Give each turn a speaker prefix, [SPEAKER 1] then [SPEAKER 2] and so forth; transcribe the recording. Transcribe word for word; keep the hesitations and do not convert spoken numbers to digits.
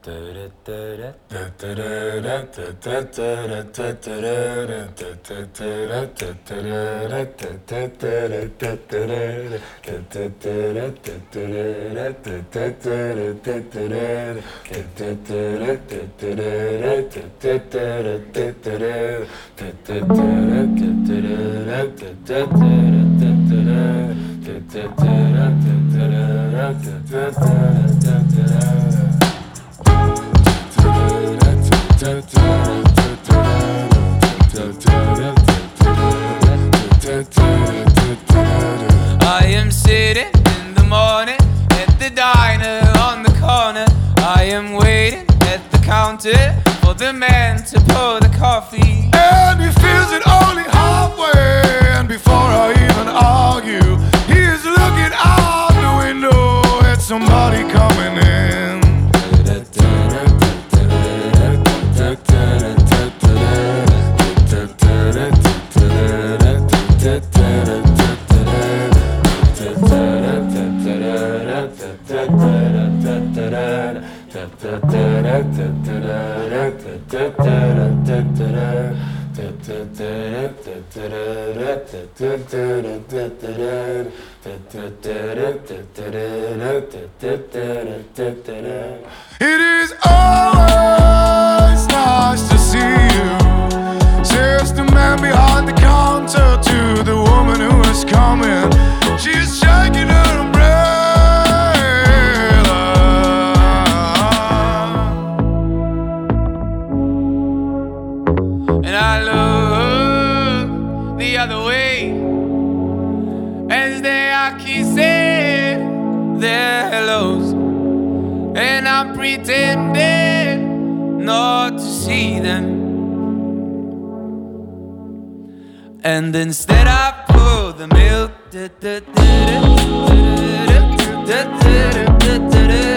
[SPEAKER 1] I am sitting in the morning at the diner on the corner. I am waiting at the counter for the man to pour the coffee.
[SPEAKER 2] And he feels it only halfway, and before I even argue, he is looking out the window at somebody coming in. It is always nice to see you, says the man behind the counter to the woman who is coming. She's shaking her umbrella,
[SPEAKER 1] And I look the other way as they are kissing their hellos, and I'm pretending not to see them. And instead I pour the milk.